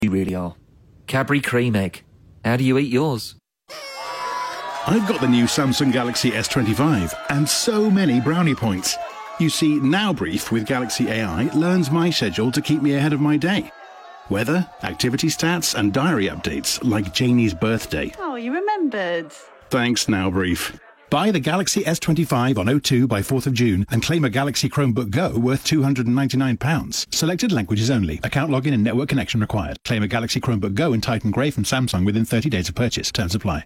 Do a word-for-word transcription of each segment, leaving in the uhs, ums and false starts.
You really are. Cadbury Cream Egg. How do you eat yours? I've got the new Samsung Galaxy S twenty-five and so many brownie points. You see, Now Brief with Galaxy A I learns my schedule to keep me ahead of my day. Weather, activity stats and diary updates like Janie's birthday. Oh, you remembered. Thanks, Now Brief. Buy the Galaxy S twenty-five on O two by fourth of June and claim a Galaxy Chromebook Go worth two hundred ninety-nine pounds. Selected languages only. Account login and network connection required. Claim a Galaxy Chromebook Go in Titan Grey from Samsung within thirty days of purchase. Terms apply.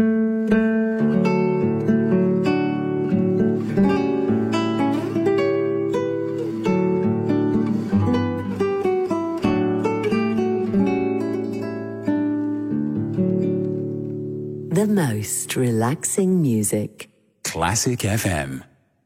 The most relaxing music. Classic F M.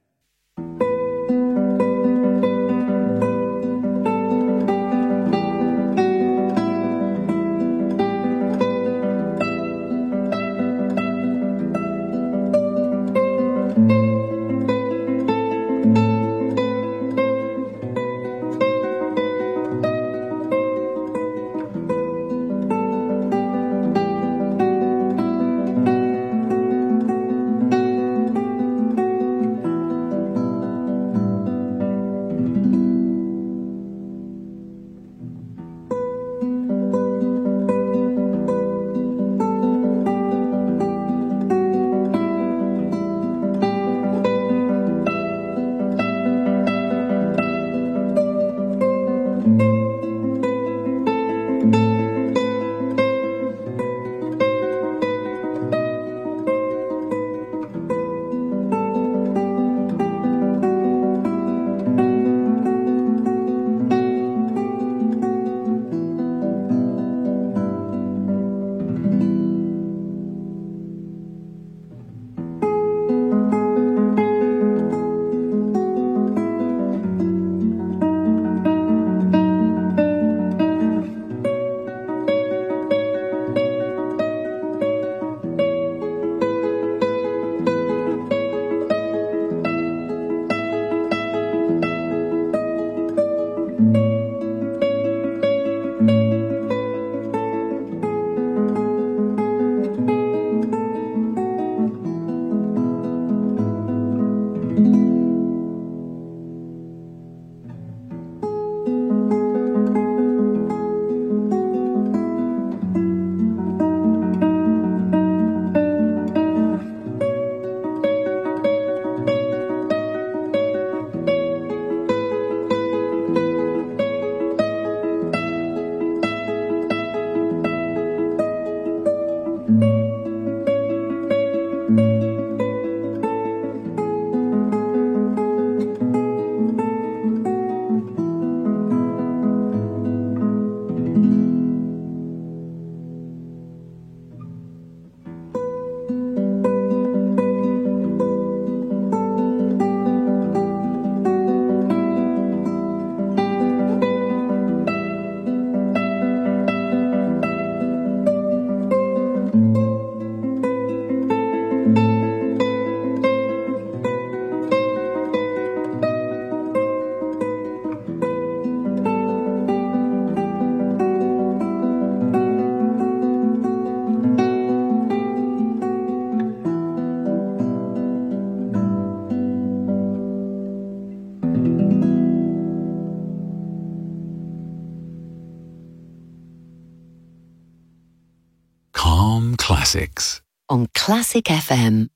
Classics on Classic F M.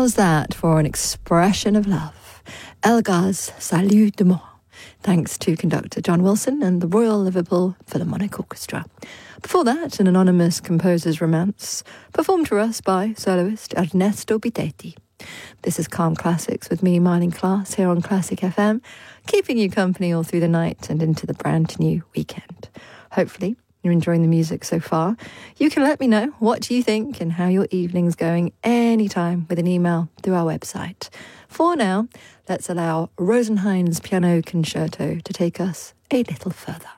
How's that for an expression of love? Elgar's Salut de Moi, thanks to conductor John Wilson and the Royal Liverpool Philharmonic Orchestra. Before that, an anonymous composer's romance, performed for us by soloist Ernesto Bitetti. This is Calm Classics with me, Marlene Klaas, here on Classic F M, keeping you company all through the night and into the brand new weekend. Hopefully, you're enjoying the music so far. You can let me know what you think and how your evening's going anytime with an email through our website. For now, let's allow Rosenhein's Piano Concerto to take us a little further.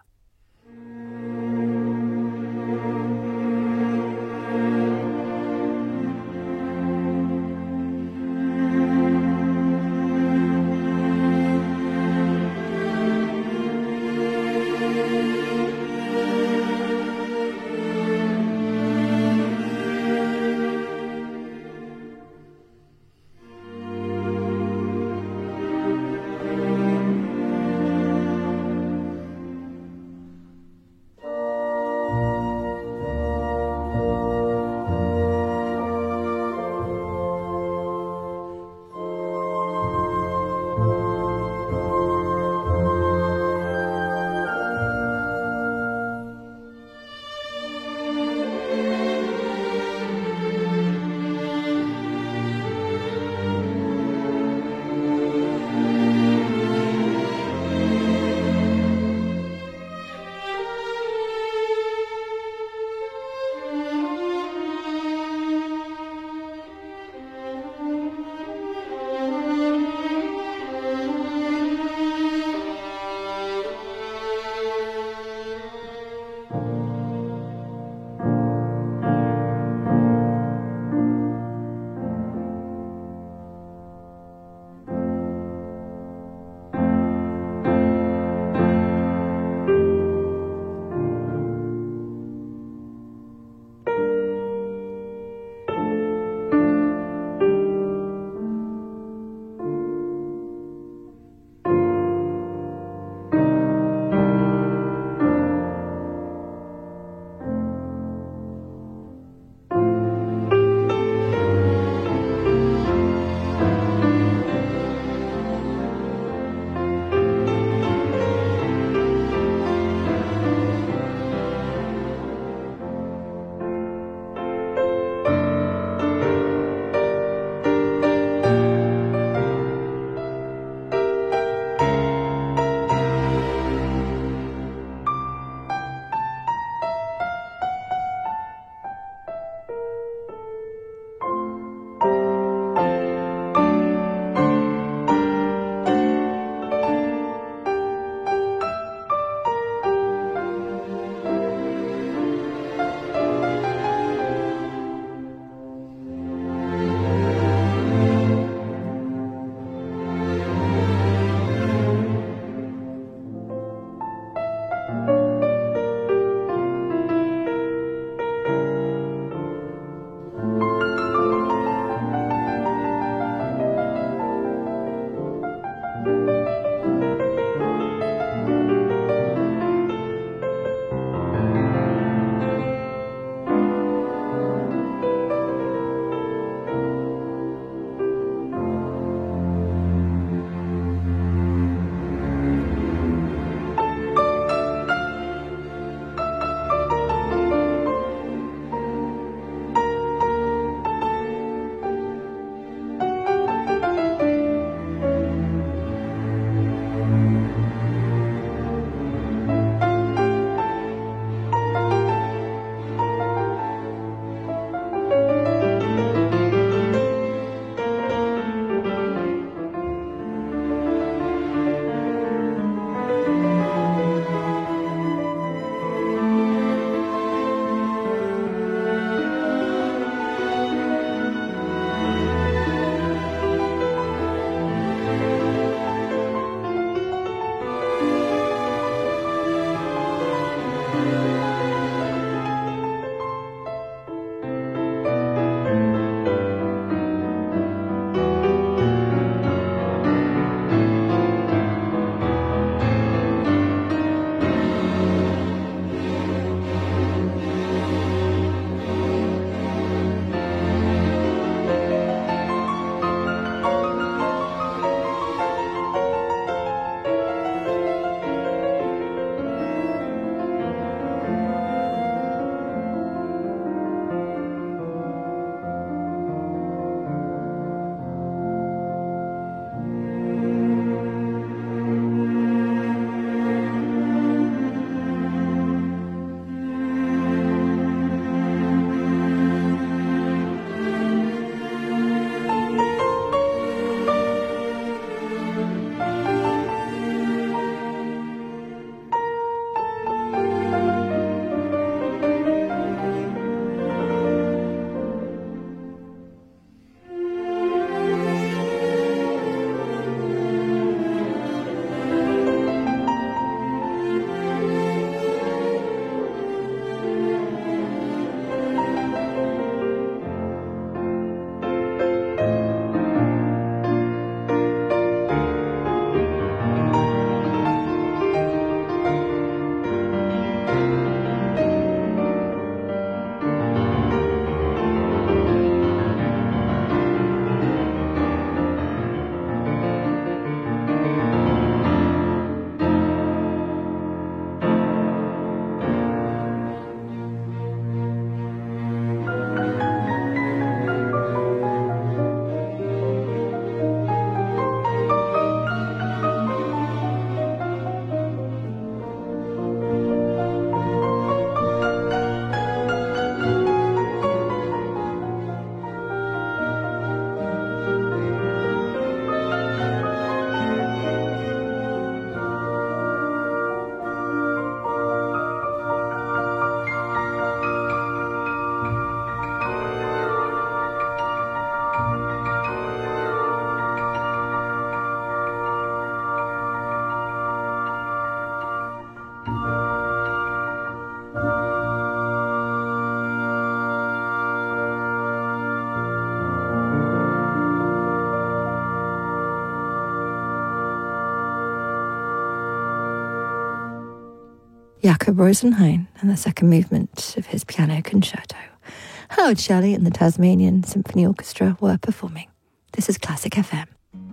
Jakob Rosenheim and the second movement of his piano concerto. Howard Shelley and the Tasmanian Symphony Orchestra were performing. This is Classic F M.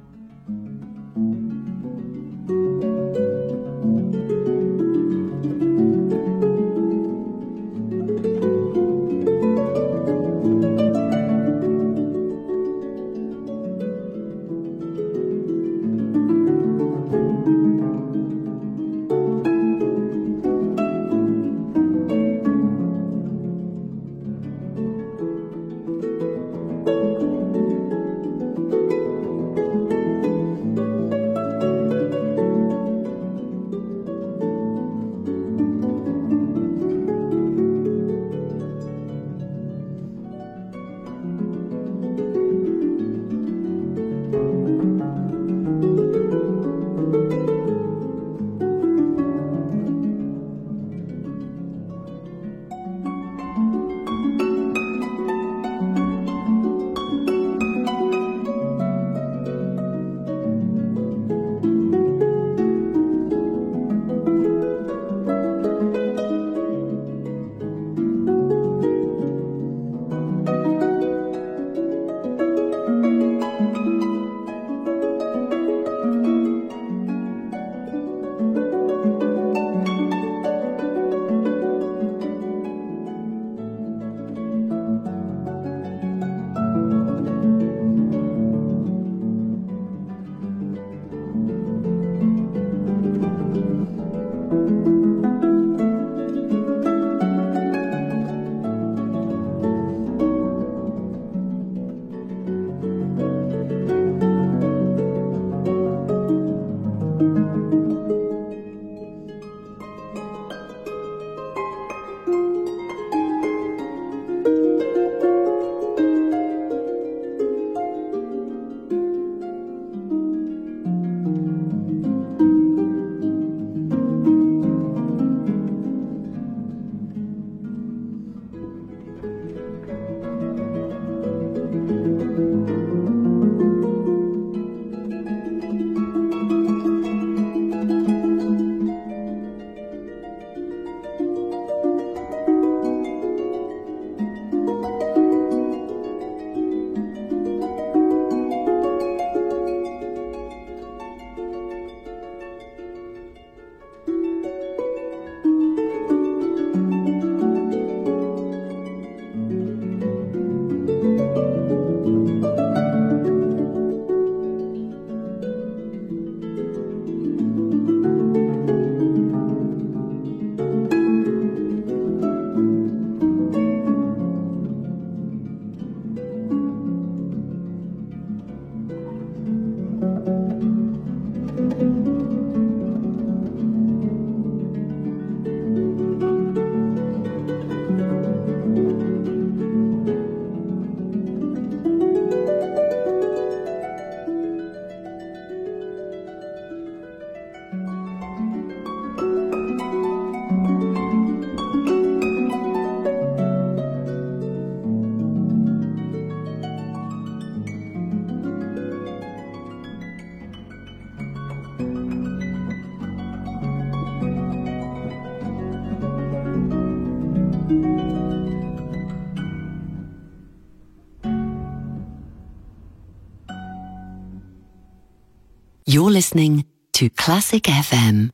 You're listening to Classic F M.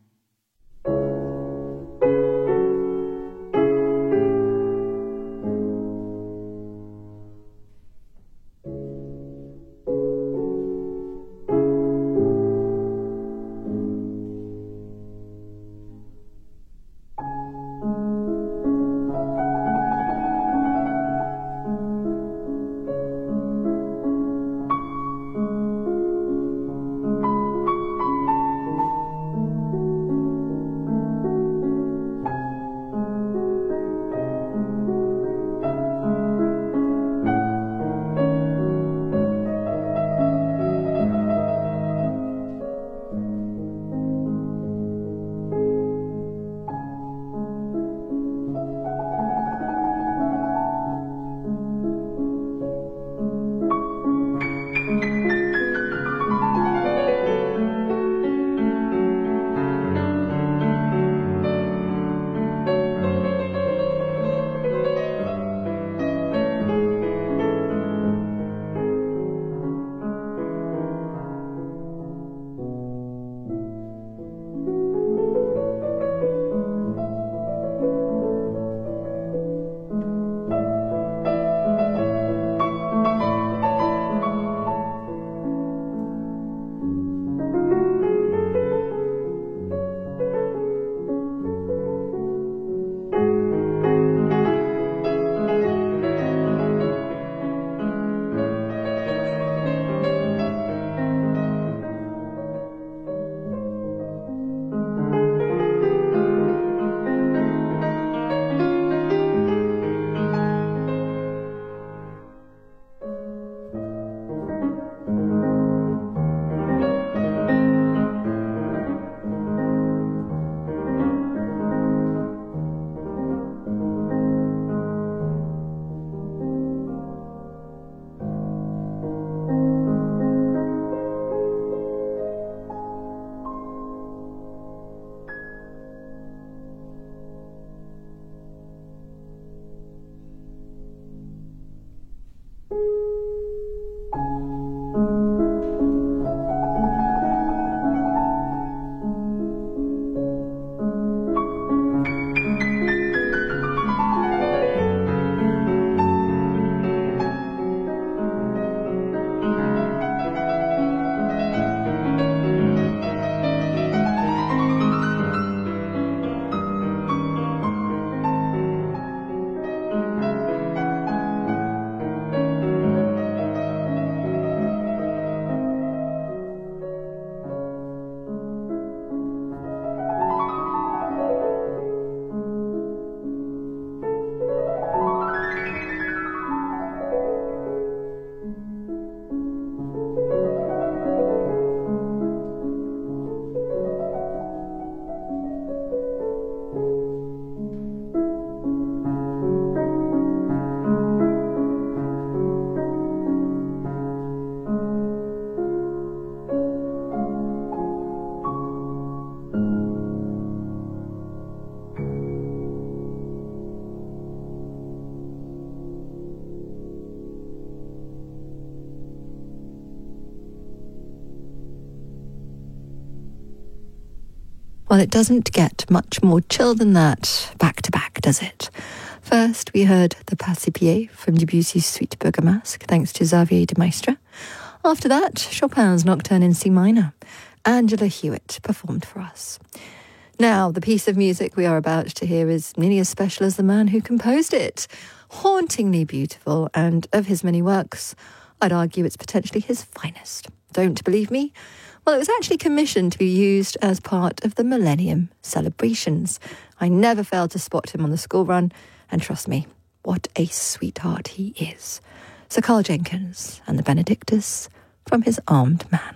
Well, it doesn't get much more chill than that back to back, does it? First, we heard the Passepied from Debussy's Suite Bergamasque, thanks to Xavier de Maistre. After that, Chopin's Nocturne in C minor. Angela Hewitt performed for us. Now, the piece of music we are about to hear is nearly as special as the man who composed it. Hauntingly beautiful, and of his many works, I'd argue it's potentially his finest. Don't believe me? Well, it was actually commissioned to be used as part of the Millennium celebrations. I never failed to spot him on the school run, and trust me, what a sweetheart he is. Sir Carl Jenkins and the Benedictus from his Armed Man.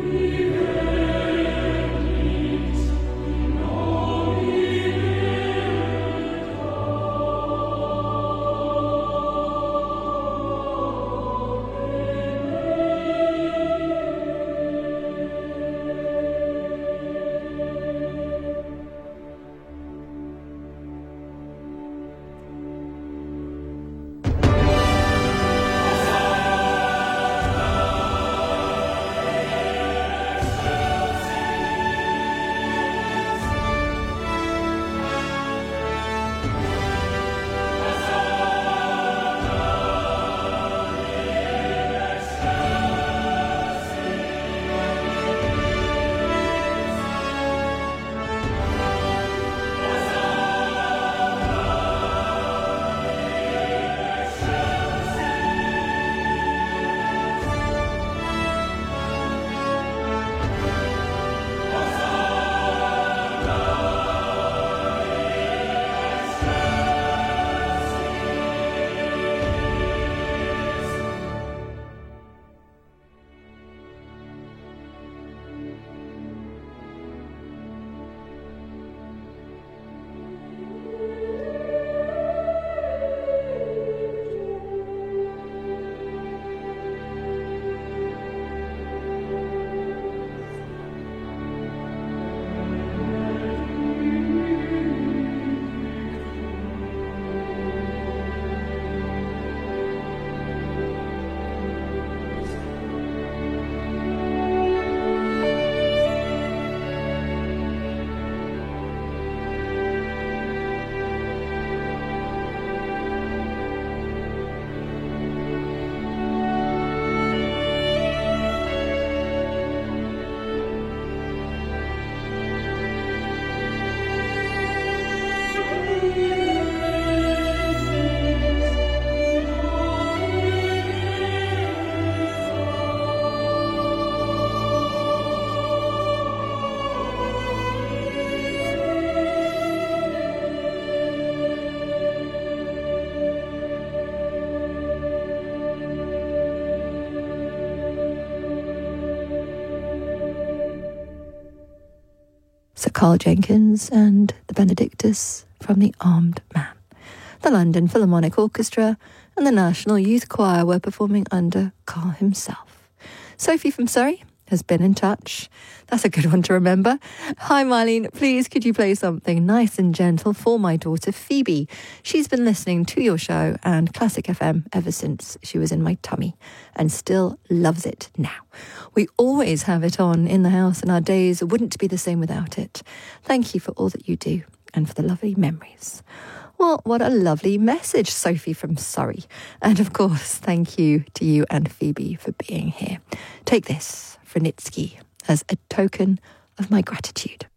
Sir Carl Jenkins and the Benedictus from the Armed Man. The London Philharmonic Orchestra and the National Youth Choir were performing under Carl himself. Sophie from Surrey has been in touch. That's a good one to remember. Hi, Marlene. Please, could you play something nice and gentle for my daughter, Phoebe? She's been listening to your show and Classic F M ever since she was in my tummy and still loves it now. We always have it on in the house and our days wouldn't be the same without it. Thank you for all that you do and for the lovely memories. Well, what a lovely message, Sophie from Surrey. And of course, thank you to you and Phoebe for being here. Take this, Franitsky, as a token of my gratitude.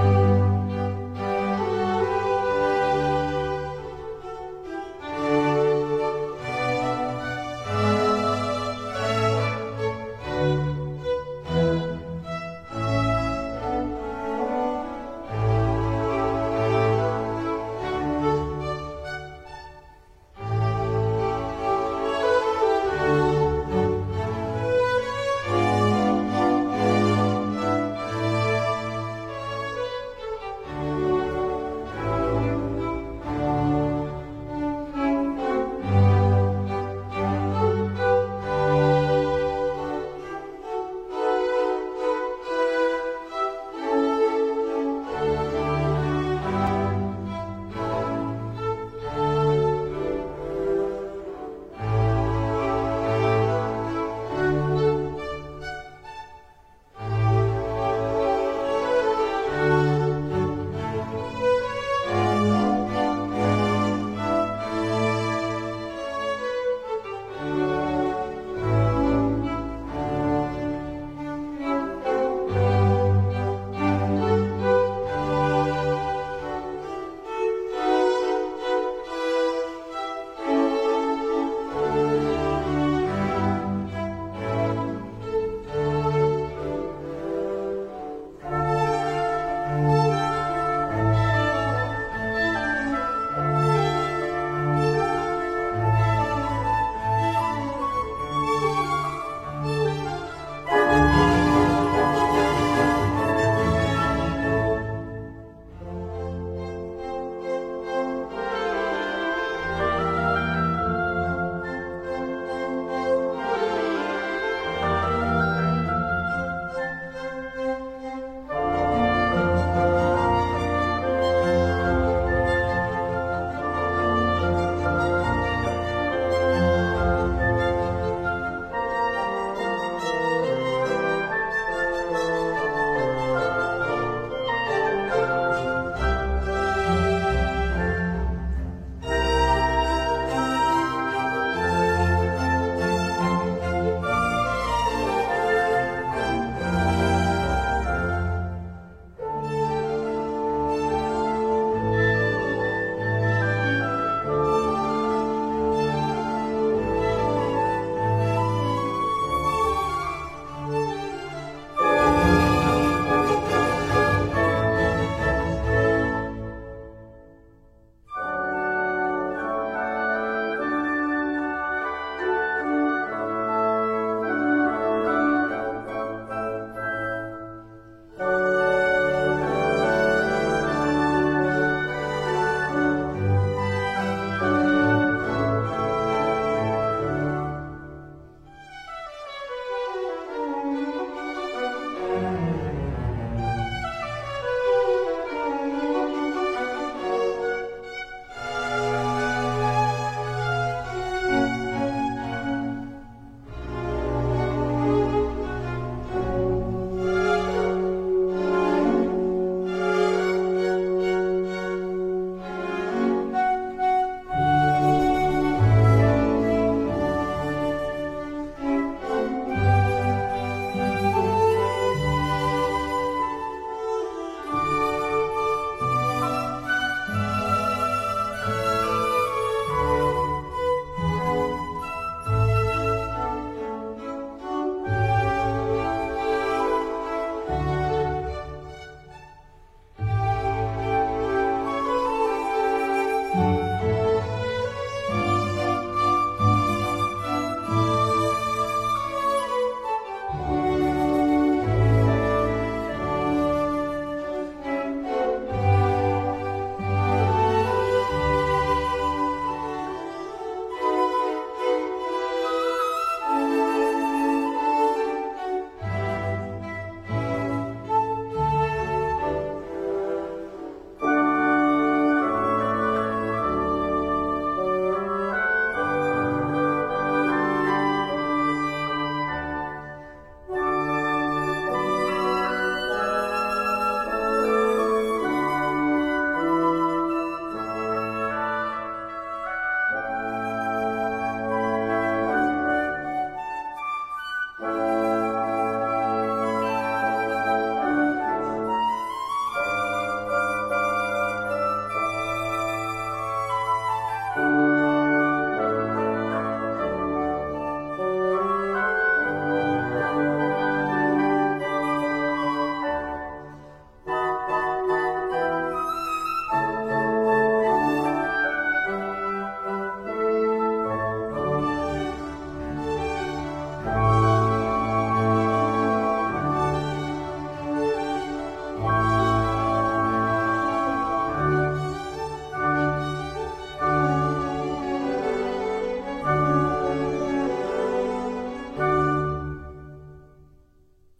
Thank you.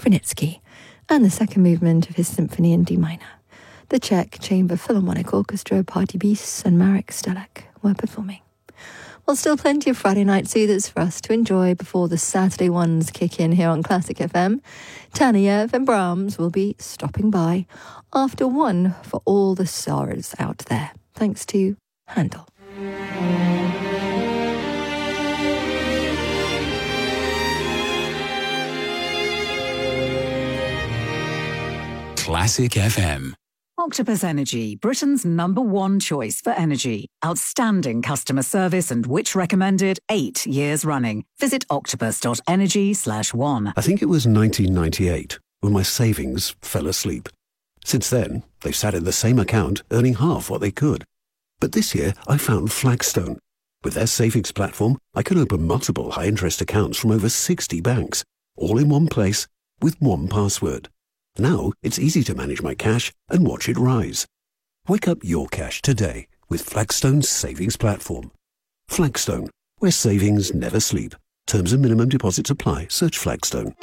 Wranitzky, and the second movement of his symphony in D minor. The Czech Chamber Philharmonic Orchestra, Party Bis, and Marek Stelek were performing. Well, still plenty of Friday night soothers for us to enjoy before the Saturday ones kick in here on Classic F M. Taneyev and Brahms will be stopping by after one for all the sorrows out there, thanks to Handel. Classic F M. Octopus Energy, Britain's number one choice for energy. Outstanding customer service and which recommended eight years running. Visit octopus.energy slash one. I think it was nineteen ninety-eight when my savings fell asleep. Since then, they've sat in the same account, earning half what they could. But this year, I found Flagstone. With their savings platform, I can open multiple high-interest accounts from over sixty banks, all in one place, with one password. Now, it's easy to manage my cash and watch it rise. Wake up your cash today with Flagstone's savings platform. Flagstone, where savings never sleep. Terms and minimum deposits apply. Search Flagstone.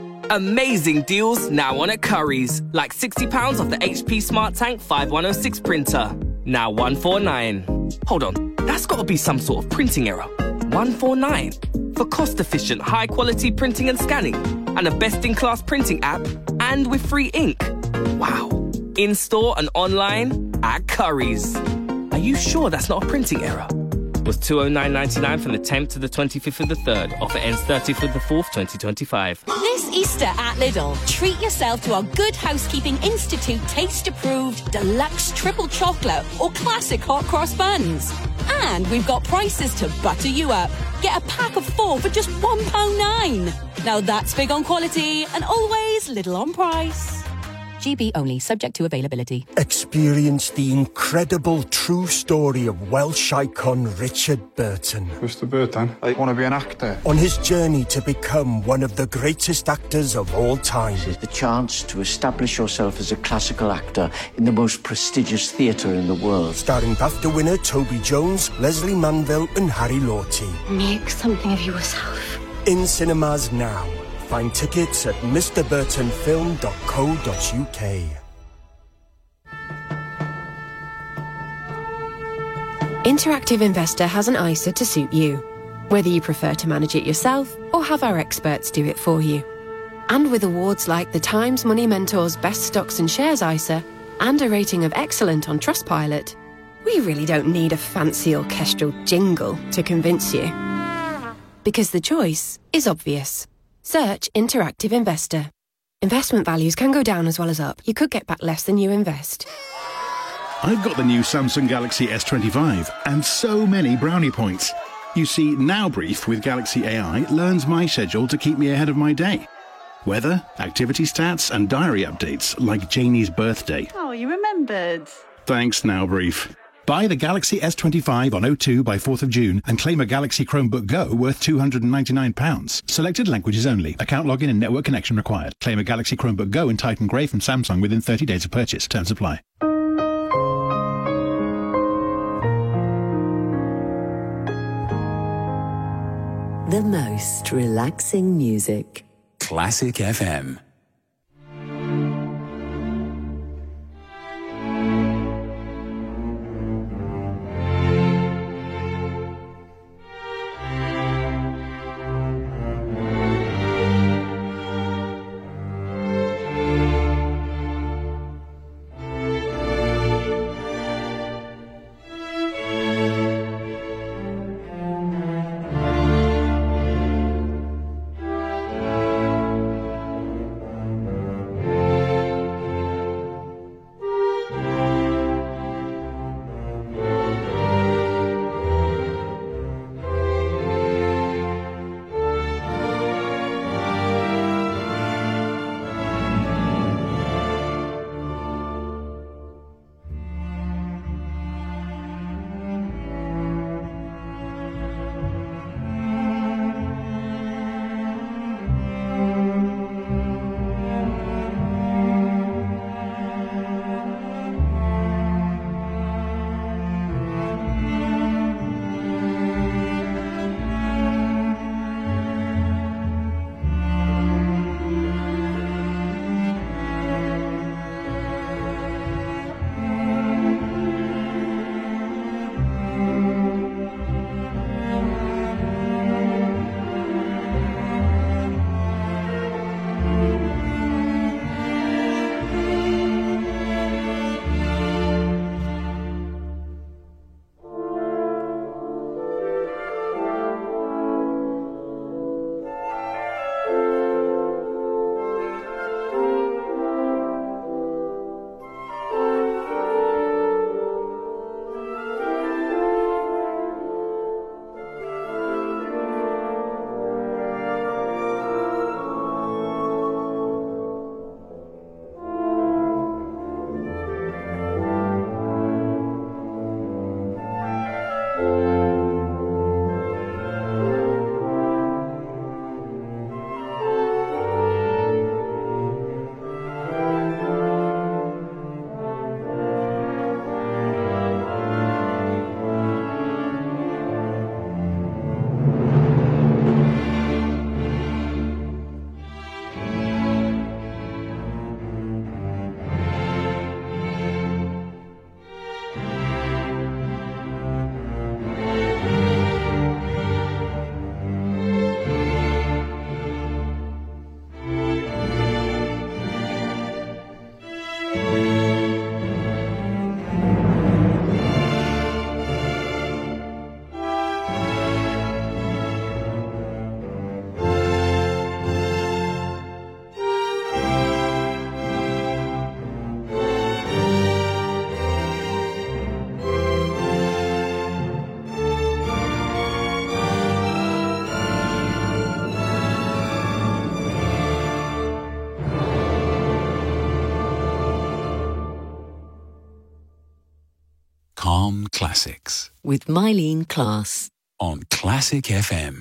Amazing deals now on at Currys. Like sixty pounds off the H P Smart Tank five one oh six printer. Now one forty-nine. Hold on, that's got to be some sort of printing error. one forty-nine. For cost-efficient, high-quality printing and scanning. And a best-in-class printing app. And with free ink. Wow. In-store and online at Currys. Are you sure that's not a printing error? Was two oh nine ninety-nine from the tenth to the twenty-fifth of the third. Offer ends thirtieth of the fourth, twenty twenty-five. This Easter at Lidl, treat yourself to our Good Housekeeping Institute taste-approved deluxe triple chocolate or classic hot cross buns. And we've got prices to butter you up. Get a pack of four for just one pound nine. Now that's big on quality and always little on price. G B only, subject to availability. Experience the incredible true story of Welsh icon Richard Burton. Mister Burton, I want to be an actor. On his journey to become one of the greatest actors of all time. This is the chance to establish yourself as a classical actor in the most prestigious theatre in the world. Starring BAFTA winner Toby Jones, Leslie Manville and Harry Lawty. Make something of yourself. In cinemas now. Find tickets at mr burton film dot co dot uk. Interactive Investor has an I S A to suit you, whether you prefer to manage it yourself or have our experts do it for you. And with awards like the Times Money Mentor's Best Stocks and Shares I S A and a rating of excellent on Trustpilot, we really don't need a fancy orchestral jingle to convince you. Because the choice is obvious. Search Interactive Investor. Investment values can go down as well as up. You could get back less than you invest. I've got the new Samsung Galaxy S twenty-five and so many brownie points. You see, Now Brief with Galaxy A I learns my schedule to keep me ahead of my day. Weather, activity stats and diary updates like Janie's birthday. Oh, you remembered. Thanks, Now Brief. Buy the Galaxy S twenty-five on O two by fourth of June and claim a Galaxy Chromebook Go worth two hundred ninety-nine pounds. Selected languages only. Account login and network connection required. Claim a Galaxy Chromebook Go in Titan Grey from Samsung within thirty days of purchase. Terms apply. The most relaxing music. Classic F M. Tom Classics. With Mylene Class. On Classic F M.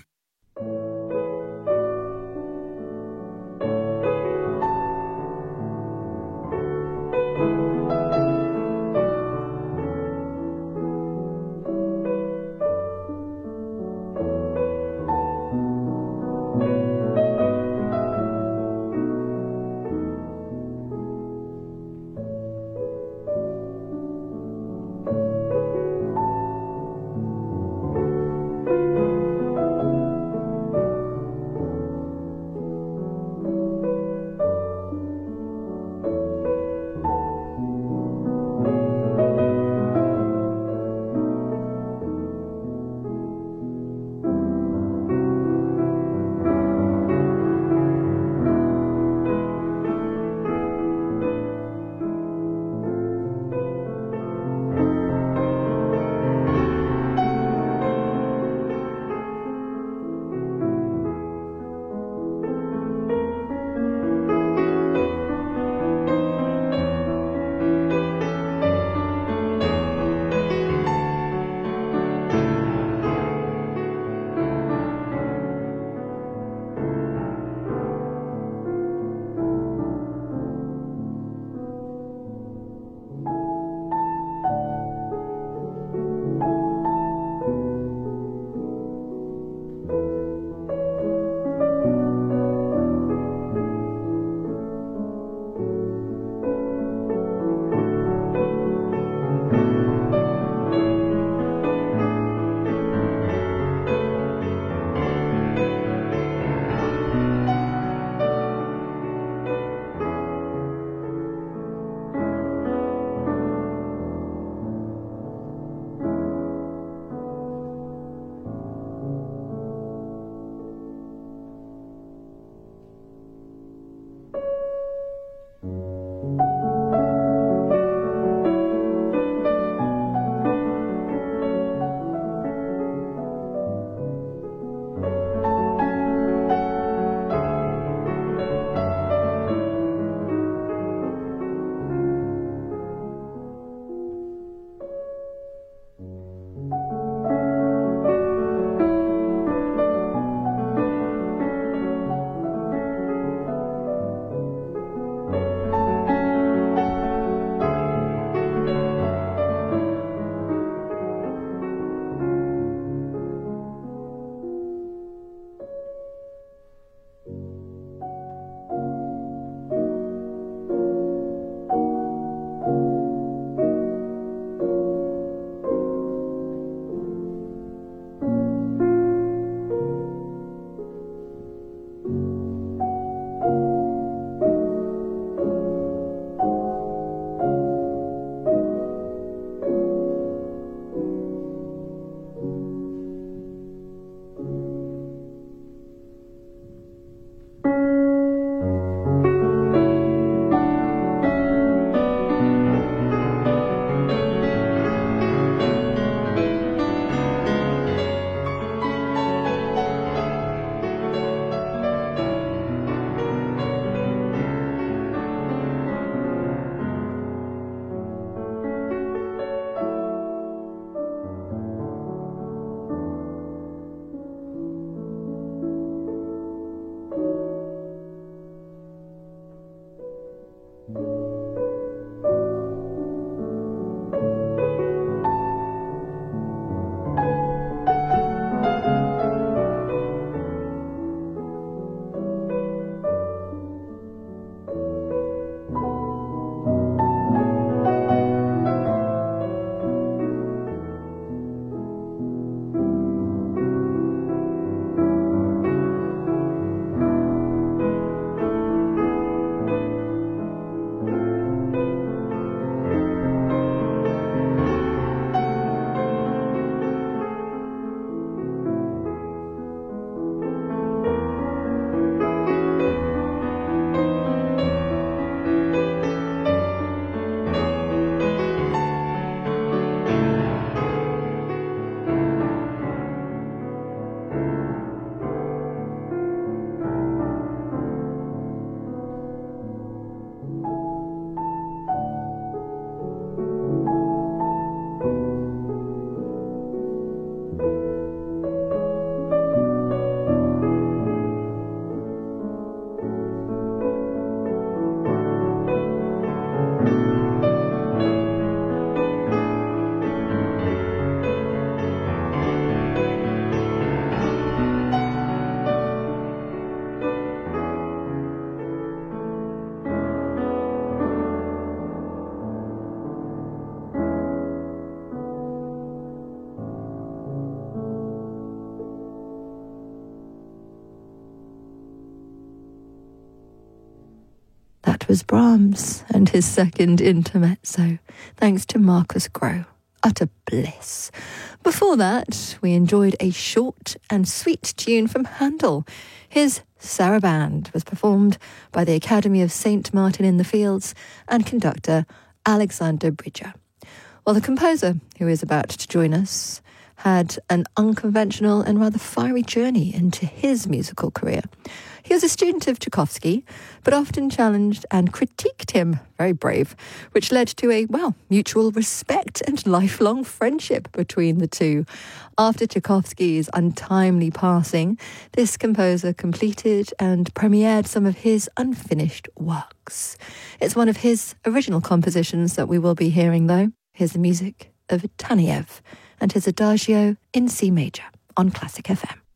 That was Brahms and his second intermezzo, thanks to Marcus Groh. Utter bliss. Before that, we enjoyed a short and sweet tune from Handel. His Saraband was performed by the Academy of Saint Martin in the Fields and conductor Alexander Bridger. Well, the composer, who is about to join us, had an unconventional and rather fiery journey into his musical career. He was a student of Tchaikovsky, but often challenged and critiqued him, very brave, which led to a, well, mutual respect and lifelong friendship between the two. After Tchaikovsky's untimely passing, this composer completed and premiered some of his unfinished works. It's one of his original compositions that we will be hearing, though. Here's the music of Taneyev and his Adagio in C major on Classic F M.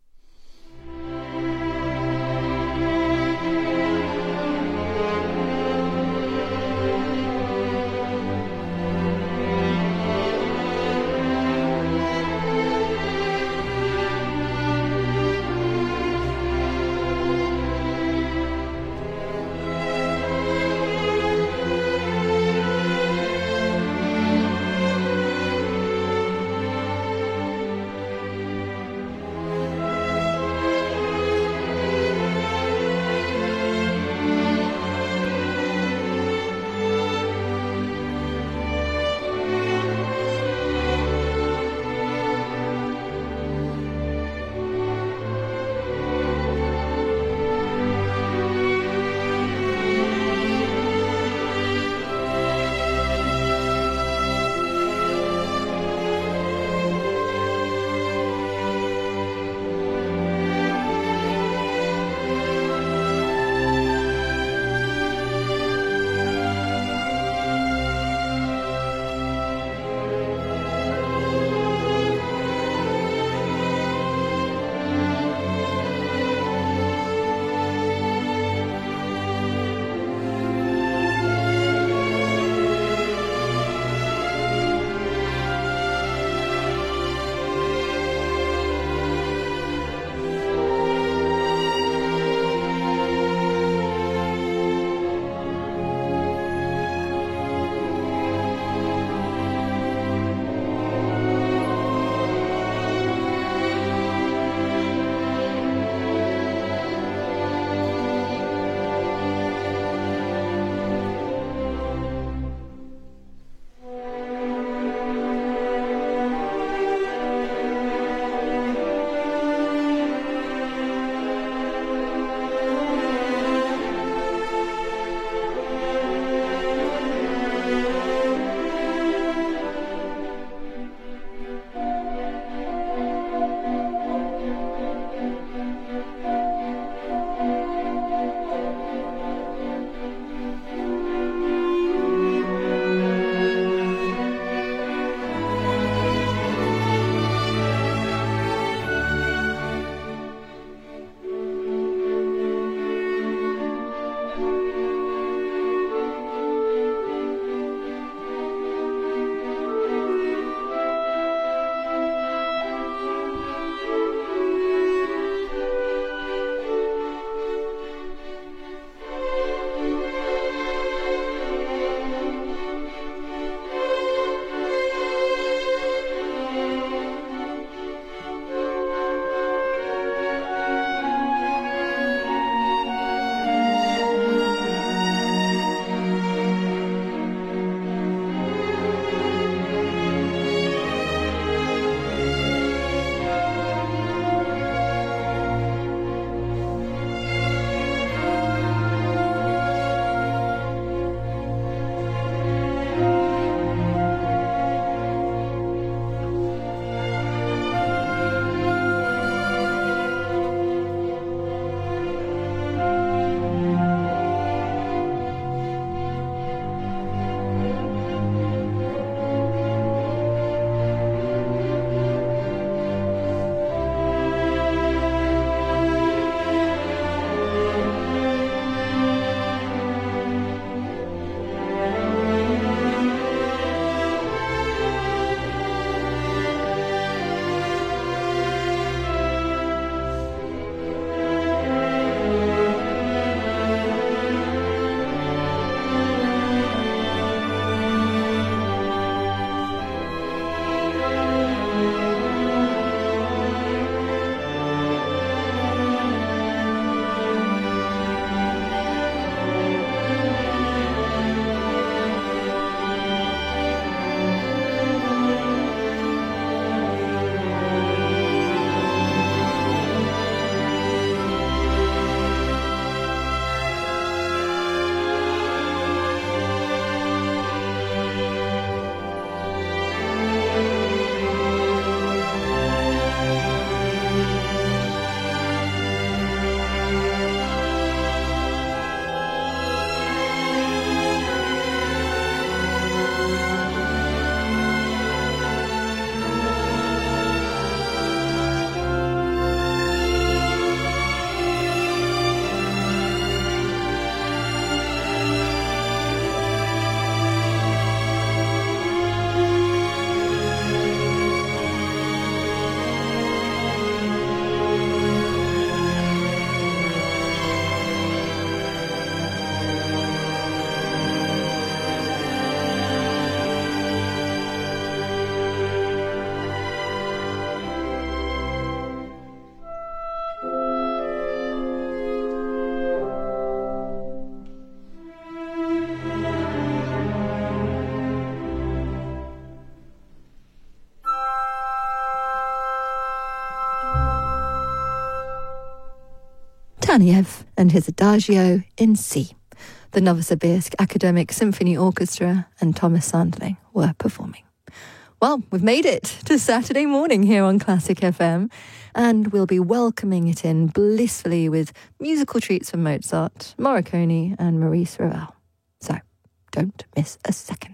Taneyev and his Adagio in C. The Novosibirsk Academic Symphony Orchestra and Thomas Sandling were performing. Well, we've made it to Saturday morning here on Classic F M, and we'll be welcoming it in blissfully with musical treats from Mozart, Morricone and Maurice Ravel. So, don't miss a second.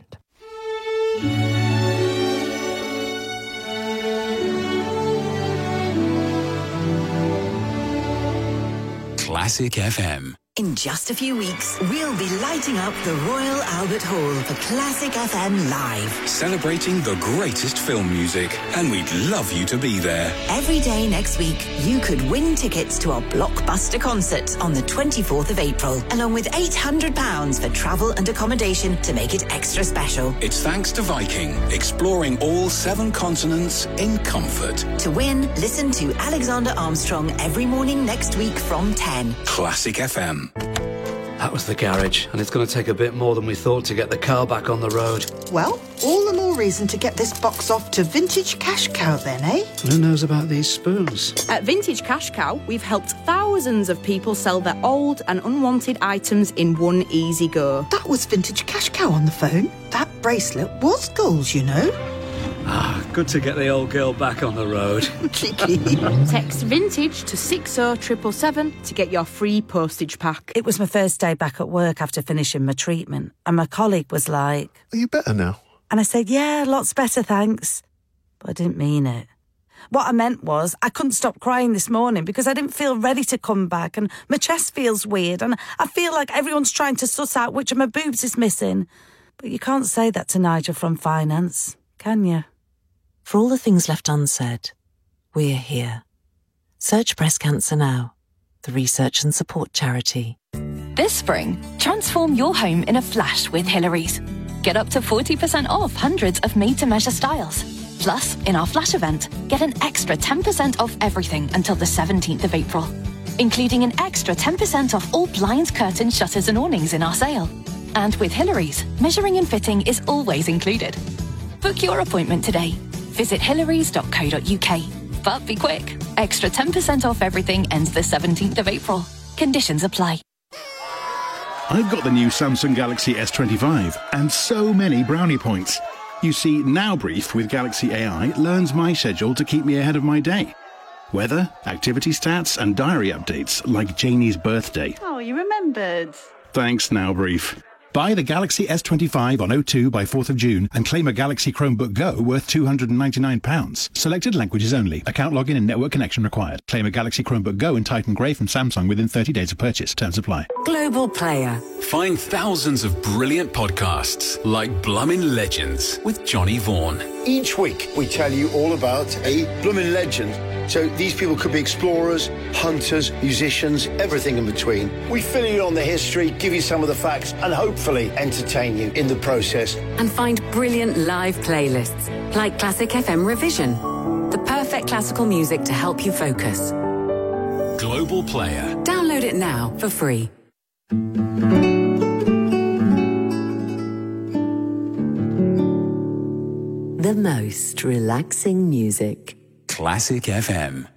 Classic F M. In just a few weeks, we'll be lighting up the Royal Albert Hall for Classic F M Live. Celebrating the greatest film music, and we'd love you to be there. Every day next week, you could win tickets to our blockbuster concert on the twenty-fourth of April, along with eight hundred pounds for travel and accommodation to make it extra special. It's thanks to Viking, exploring all seven continents in comfort. To win, listen to Alexander Armstrong every morning next week from ten. Classic F M. That was the garage, and it's going to take a bit more than we thought to get the car back on the road. Well, all the more reason to get this box off to Vintage Cash Cow then, eh? Who knows about these spoons? At Vintage Cash Cow, we've helped thousands of people sell their old and unwanted items in one easy go. That was Vintage Cash Cow on the phone. That bracelet was gold, you know. Ah, good to get the old girl back on the road. Cheeky. Text vintage to six oh seven seven seven to get your free postage pack. It was my first day back at work after finishing my treatment, and my colleague was like, "Are you better now?" And I said, "Yeah, lots better, thanks." But I didn't mean it. What I meant was I couldn't stop crying this morning because I didn't feel ready to come back, and my chest feels weird, and I feel like everyone's trying to suss out which of my boobs is missing. But you can't say that to Nigel from finance, can you? For all the things left unsaid, we're here. Search Breast Cancer Now, the research and support charity. This spring, transform your home in a flash with Hillary's. Get up to forty percent off hundreds of made-to-measure styles. Plus, in our flash event, get an extra ten percent off everything until the seventeenth of April, including an extra ten percent off all blinds, curtains, shutters and awnings in our sale. And with Hillary's, measuring and fitting is always included. Book your appointment today. Visit hillarys dot co dot uk. But be quick. Extra ten percent off everything ends the seventeenth of April. Conditions apply. I've got the new Samsung Galaxy S twenty-five and so many brownie points. You see, Now Brief with Galaxy A I learns my schedule to keep me ahead of my day. Weather, activity stats and diary updates like Janie's birthday. Oh, you remembered. Thanks, Now Brief. Buy the Galaxy S twenty-five on O two by fourth of June and claim a Galaxy Chromebook Go worth two hundred ninety-nine pounds. Selected languages only. Account login and network connection required. Claim a Galaxy Chromebook Go in Titan Grey from Samsung within thirty days of purchase. Terms apply. Global Player. Find thousands of brilliant podcasts like Blummin' Legends with Johnny Vaughan. Each week we tell you all about a Blummin' legend. So these people could be explorers, hunters, musicians, everything in between. We fill you on the history, give you some of the facts, and hopefully entertain you in the process. And find brilliant live playlists like Classic F M Revision, the perfect classical music to help you focus. Global Player. Download it now for free. The most relaxing music. Classic F M.